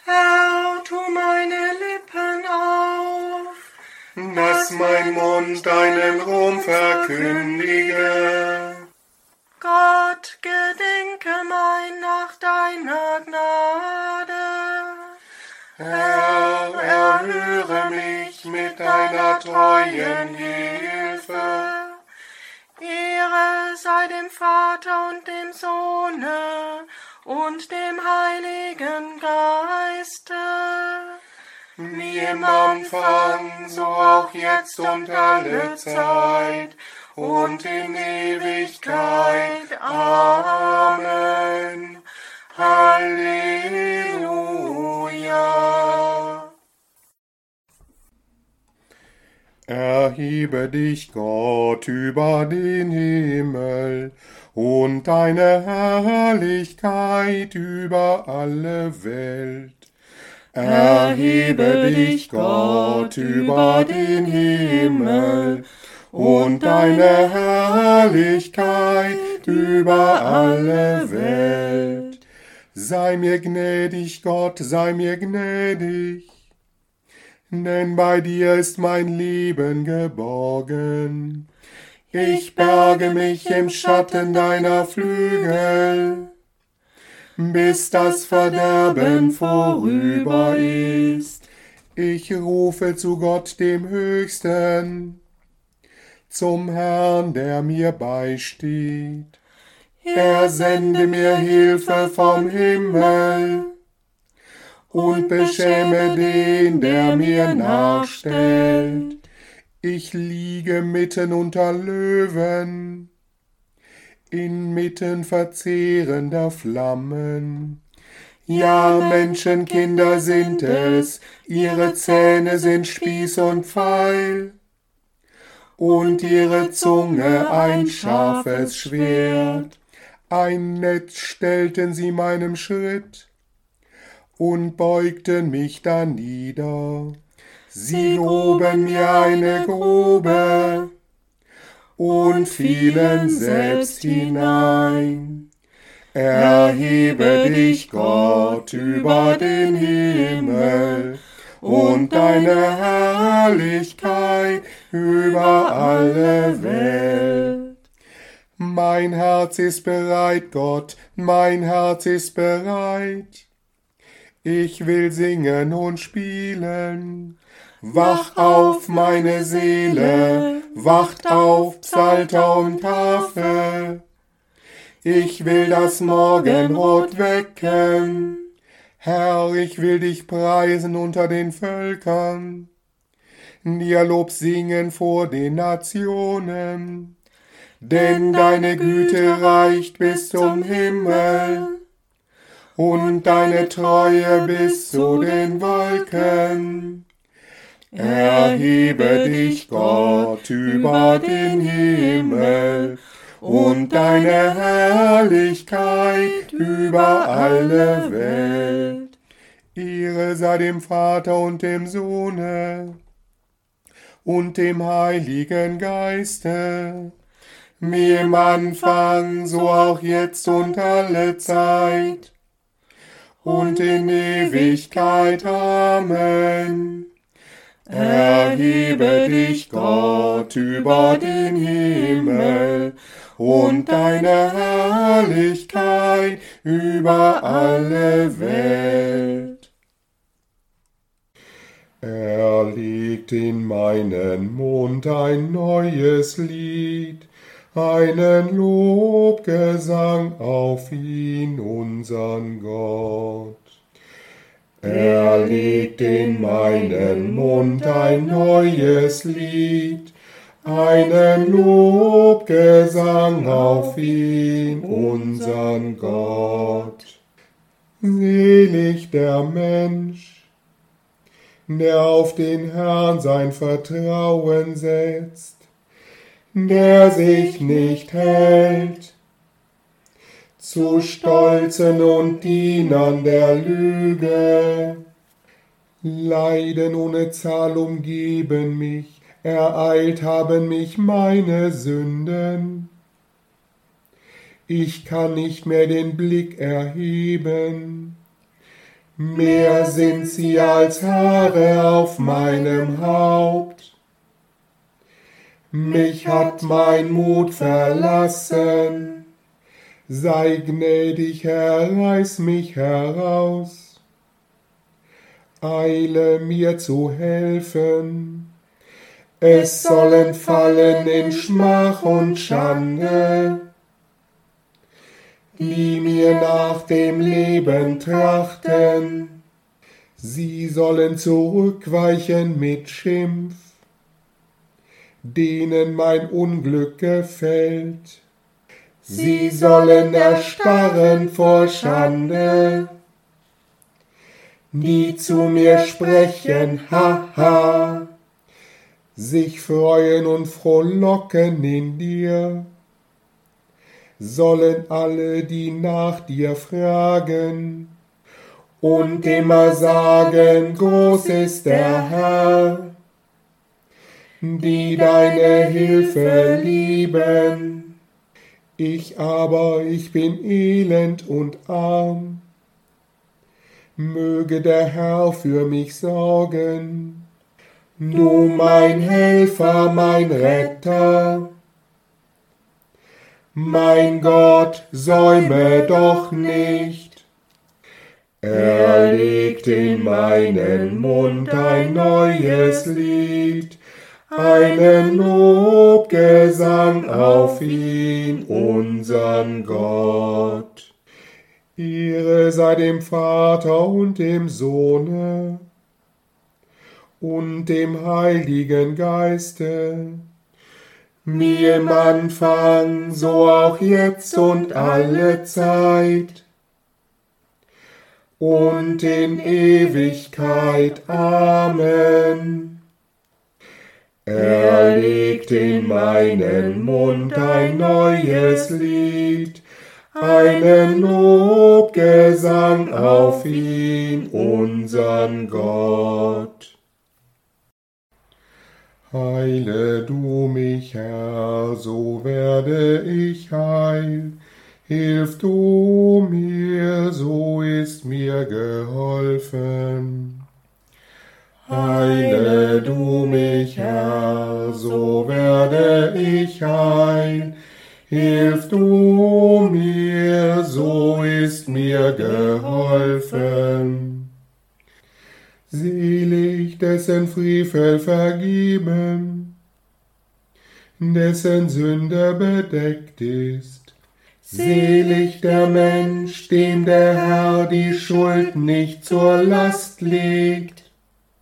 Herr, tu meine Lippen auf, dass mein Mund deinen Ruhm verkündige. Gott, gedenke mein nach deiner Gnade. Herr, erhöre mich mit deiner treuen Hilfe. Ehre sei dem Vater und dem Sohne und dem Heiligen Geiste. Wie im Anfang, so auch jetzt und alle Zeit und in Ewigkeit. Amen. Halleluja. Erhebe dich, Gott, über den Himmel und deine Herrlichkeit über alle Welt. Erhebe dich, Gott, über den Himmel und deine Herrlichkeit über alle Welt. Sei mir gnädig, Gott, sei mir gnädig, denn bei dir ist mein Leben geborgen. Ich berge mich im Schatten deiner Flügel, bis das Verderben vorüber ist. Ich rufe zu Gott dem Höchsten, zum Herrn, der mir beisteht. Er sende mir Hilfe vom Himmel und beschäme den, der mir nachstellt. Ich liege mitten unter Löwen, inmitten verzehrender Flammen. Ja, Menschenkinder sind es, ihre Zähne sind Spieß und Pfeil, und ihre Zunge ein scharfes Schwert. Ein Netz stellten sie meinem Schritt und beugten mich danieder. Sie gruben mir eine Grube und fielen selbst hinein. Erhebe dich, Gott, über den Himmel und deine Herrlichkeit über alle Welt. Mein Herz ist bereit, Gott, mein Herz ist bereit. Ich will singen und spielen. Wach auf, meine Seele, wacht auf, Psalter und Harfe. Ich will das Morgenrot wecken. Herr, ich will dich preisen unter den Völkern, dir Lob singen vor den Nationen. Denn deine Güte reicht bis zum Himmel und deine Treue bis zu den Wolken. Erhebe dich, Gott, über den Himmel und deine Herrlichkeit über alle Welt. Ehre sei dem Vater und dem Sohne und dem Heiligen Geiste, wie im Anfang, so auch jetzt und alle Zeit und in Ewigkeit. Amen. Erhebe dich, Gott, über den Himmel und deine Herrlichkeit über alle Welt. Er legt in meinen Mund ein neues Lied, einen Lobgesang auf ihn, unsern Gott. Er legt in meinen Mund ein neues Lied, einen Lobgesang auf ihn, unsern Gott. Selig der Mensch, der auf den Herrn sein Vertrauen setzt, der sich nicht hält zu Stolzen und Dienern der Lüge. Leiden ohne Zahl umgeben mich, ereilt haben mich meine Sünden. Ich kann nicht mehr den Blick erheben, mehr sind sie als Haare auf meinem Haupt. Mich hat mein Mut verlassen, sei gnädig, Herr, reiß mich heraus. Eile mir zu helfen, es sollen fallen in Schmach und Schande, die mir nach dem Leben trachten. Sie sollen zurückweichen mit Schimpf, denen mein Unglück gefällt. Sie sollen erstarren vor Schande, die zu mir sprechen, haha, sich freuen und frohlocken in dir. Sollen alle, die nach dir fragen und immer sagen, groß ist der Herr, die deine Hilfe lieben. Ich bin elend und arm. Möge der Herr für mich sorgen, du mein Helfer, mein Retter. Mein Gott, säume doch nicht. Er legt in meinen Mund ein neues Lied, einen Lobgesang auf ihn, unsern Gott. Ehre sei dem Vater und dem Sohne und dem Heiligen Geiste, wie im Anfang, so auch jetzt und alle Zeit und in Ewigkeit. Amen. Er legt in meinen Mund ein neues Lied, einen Lobgesang auf ihn, unsern Gott. Heile du mich, Herr, so werde ich heil. Hilf du mir, so ist mir geholfen. Heile du mich, Herr, so werde ich heil. Hilf du mir, so ist mir geholfen. Selig, dessen Frevel vergeben, dessen Sünde bedeckt ist. Selig der Mensch, dem der Herr die Schuld nicht zur Last legt,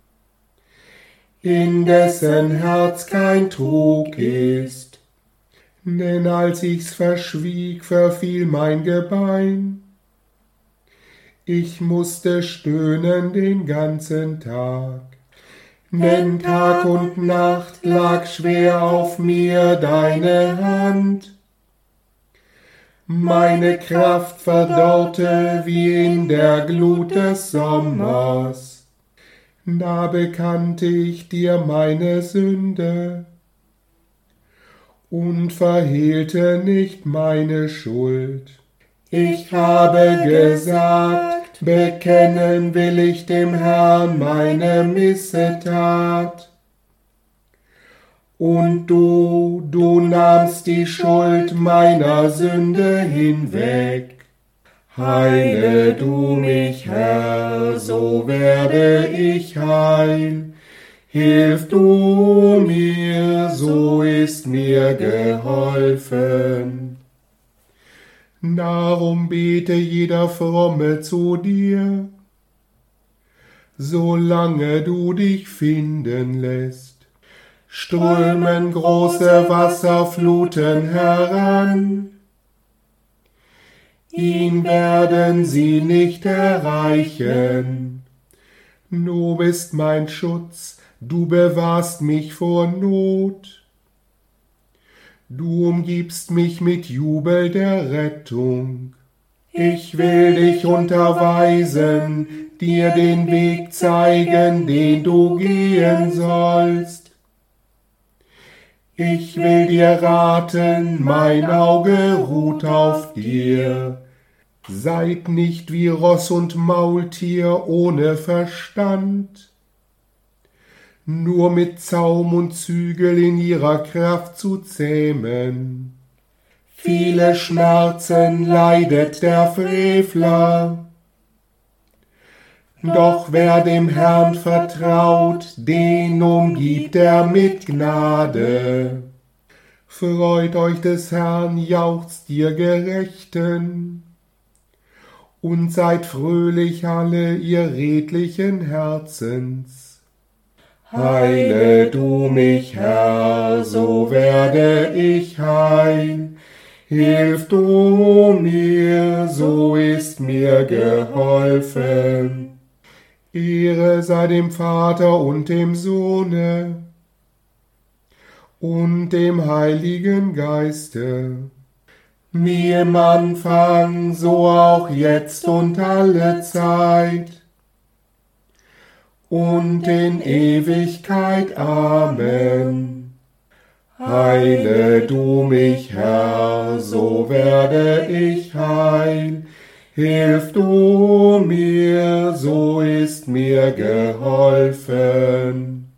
in dessen Herz kein Trug ist. Denn als ich's verschwieg, verfiel mein Gebein. Ich musste stöhnen den ganzen Tag, denn Tag und Nacht lag schwer auf mir deine Hand. Meine Kraft verdorrte wie in der Glut des Sommers. Da bekannte ich dir meine Sünde und verhehlte nicht meine Schuld. Ich habe gesagt, bekennen will ich dem Herrn meine Missetat. Und du nahmst die Schuld meiner Sünde hinweg. Heile du mich, Herr, so werde ich heil. Hilf du mir, so ist mir geholfen. Darum bete jeder Fromme zu dir, solange du dich finden lässt. Strömen große Wasserfluten heran, ihn werden sie nicht erreichen. Du bist mein Schutz, du bewahrst mich vor Not. Du umgibst mich mit Jubel der Rettung. Ich will dich unterweisen, dir den Weg zeigen, den du gehen sollst. Ich will dir raten, mein Auge ruht auf dir. Seid nicht wie Ross und Maultier ohne Verstand, nur mit Zaum und Zügel in ihrer Kraft zu zähmen. Viele Schmerzen leidet der Frevler, doch wer dem Herrn vertraut, den umgibt er mit Gnade. Freut euch des Herrn, jauchzt ihr Gerechten, und seid fröhlich alle ihr redlichen Herzens. Heile du mich, Herr, so werde ich heil. Hilf du mir, so ist mir geholfen. Ehre sei dem Vater und dem Sohne und dem Heiligen Geiste, wie im Anfang, so auch jetzt und alle Zeit und in Ewigkeit. Amen. Heile du mich, Herr, so werde ich heil. Hilf du mir, so ist mir geholfen.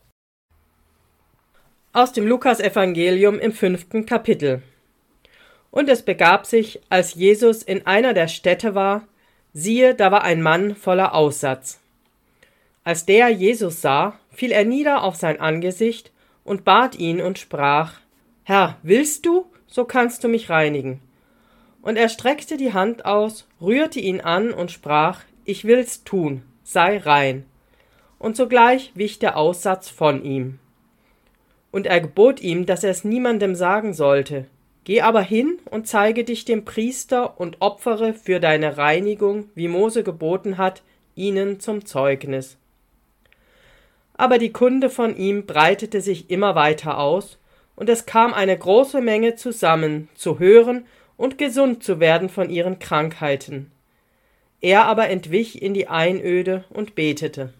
Aus dem Lukas-Evangelium im 5. Kapitel. Und es begab sich, als Jesus in einer der Städte war, siehe, da war ein Mann voller Aussatz. Als der Jesus sah, fiel er nieder auf sein Angesicht und bat ihn und sprach: Herr, willst du, so kannst du mich reinigen. Und er streckte die Hand aus, rührte ihn an und sprach: Ich will's tun, sei rein. Und sogleich wich der Aussatz von ihm. Und er gebot ihm, dass er es niemandem sagen sollte. Geh aber hin und zeige dich dem Priester und opfere für deine Reinigung, wie Mose geboten hat, ihnen zum Zeugnis. Aber die Kunde von ihm breitete sich immer weiter aus, und es kam eine große Menge zusammen, zu hören und gesund zu werden von ihren Krankheiten. Er aber entwich in die Einöde und betete.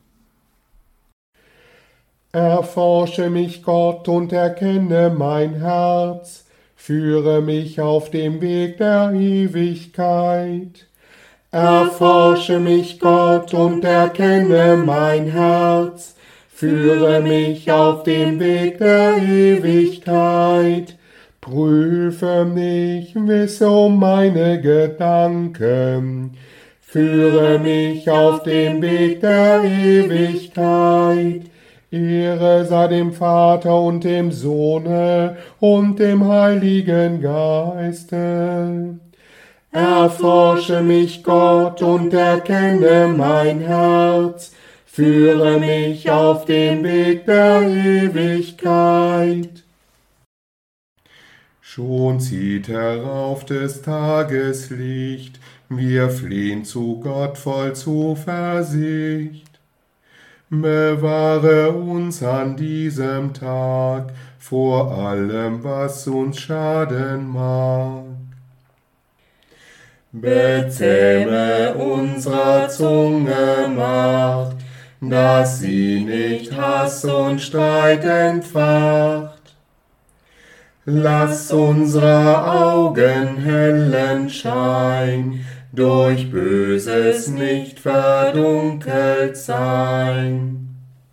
Erforsche mich, Gott, und erkenne mein Herz, führe mich auf dem Weg der Ewigkeit. Erforsche mich, Gott, und erkenne mein Herz, führe mich auf dem Weg der Ewigkeit. Prüfe mich, wisse um meine Gedanken, führe mich auf dem Weg der Ewigkeit. Ehre sei dem Vater und dem Sohne und dem Heiligen Geiste. Erforsche mich, Gott, und erkenne mein Herz, führe mich auf dem Weg der Ewigkeit. Schon zieht herauf des Tages Licht, wir flehen zu Gott voll Zuversicht. Bewahre uns an diesem Tag vor allem, was uns schaden mag. Bezähme unserer Zunge Macht, dass sie nicht Hass und Streit entfacht. Lass unsere Augen hellen Schein, durch Böses nicht verdunkelt sein.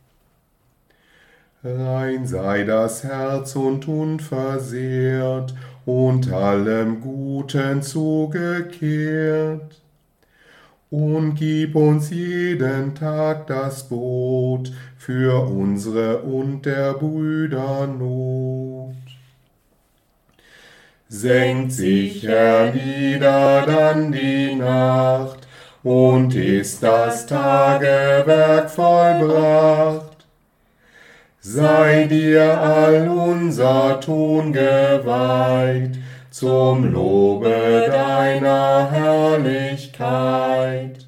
Rein sei das Herz und unversehrt, und allem Guten zugekehrt. Und gib uns jeden Tag das Brot für unsere und der Brüder Not. Senkt sich hernieder dann die Nacht, und ist das Tagewerk vollbracht. Sei dir all unser Tun geweiht, zum Lobe deiner Herrlichkeit.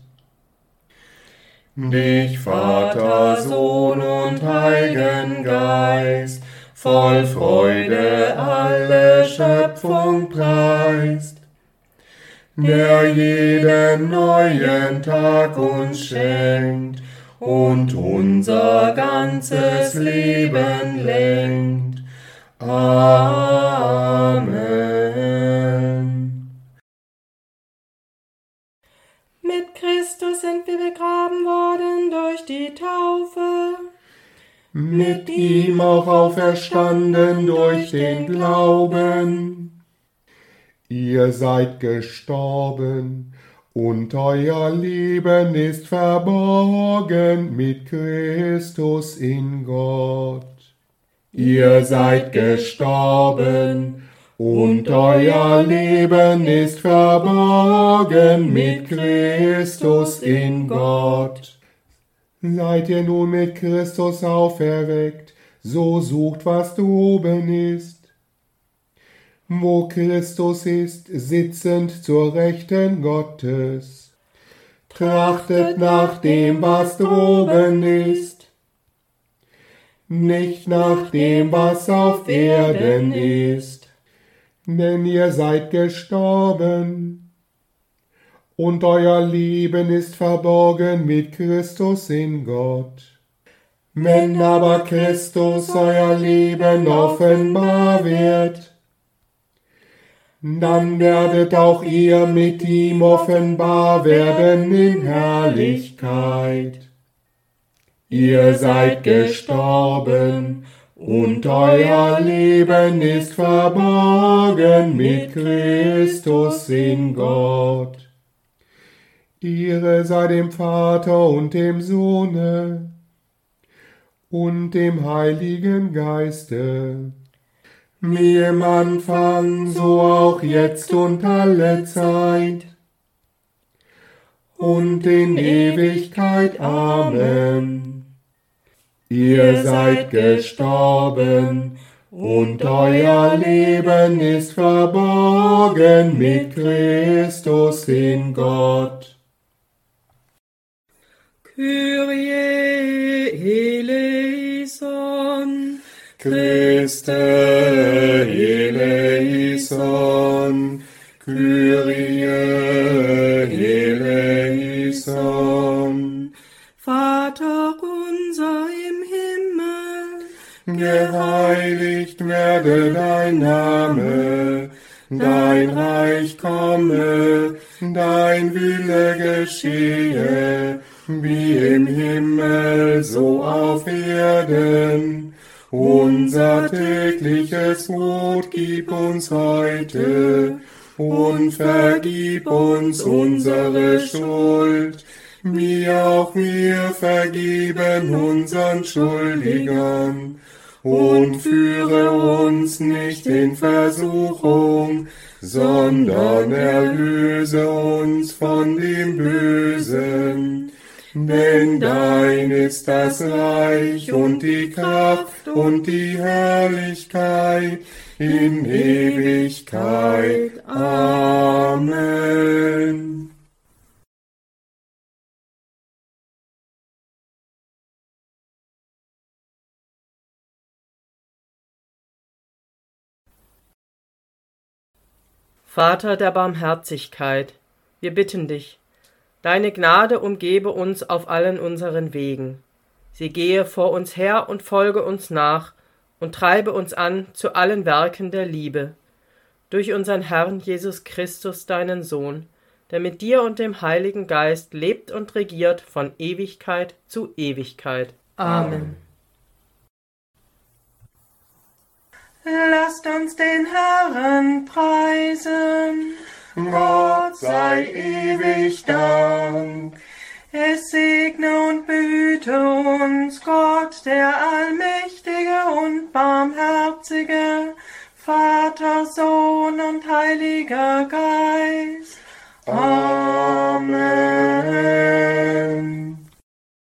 Dich, Vater, Sohn und Heiligen Geist, voll Freude alle Schöpfung preist, der jeden neuen Tag uns schenkt und unser ganzes Leben lenkt. Amen. die Taufe, mit ihm auch auferstanden durch den Glauben. Ihr seid gestorben, und euer Leben ist verborgen mit Christus in Gott. Ihr seid gestorben, und euer Leben ist verborgen mit Christus in Gott. Seid ihr nun mit Christus auferweckt, so sucht, was droben ist, wo Christus ist, sitzend zur Rechten Gottes. Trachtet nach dem, was droben ist, nicht nach dem, was auf Erden ist. Denn ihr seid gestorben, und euer Leben ist verborgen mit Christus in Gott. Wenn aber Christus euer Leben offenbar wird, dann werdet auch ihr mit ihm offenbar werden in Herrlichkeit. Ihr seid gestorben, und euer Leben ist verborgen mit Christus in Gott. Ehre sei dem Vater und dem Sohne und dem Heiligen Geiste, wie im Anfang, so auch jetzt und alle Zeit und in Ewigkeit. Amen. Ihr seid gestorben, und euer Leben ist verborgen mit Christus in Gott. Kyrie eleison, Christe eleison, Kyrie eleison. Vater unser im Himmel, Geheiligt werde dein Name, dein Reich komme, dein Wille geschehe, wie im Himmel, so auf Erden. Unser tägliches Brot gib uns heute, und vergib uns unsere Schuld, wie auch wir vergeben unseren Schuldigern. Und führe uns nicht in Versuchung, sondern erlöse uns von dem Bösen. Denn dein ist das Reich und die Kraft und die Herrlichkeit in Ewigkeit. Amen. Vater der Barmherzigkeit, wir bitten dich, deine Gnade umgebe uns auf allen unseren Wegen. Sie gehe vor uns her und folge uns nach und treibe uns an zu allen Werken der Liebe. Durch unseren Herrn Jesus Christus, deinen Sohn, der mit dir und dem Heiligen Geist lebt und regiert von Ewigkeit zu Ewigkeit. Amen. Lasst uns den Herrn preisen. Gott sei ewig Dank. Es segne und behüte uns Gott, der allmächtige und barmherzige, Vater, Sohn und Heiliger Geist.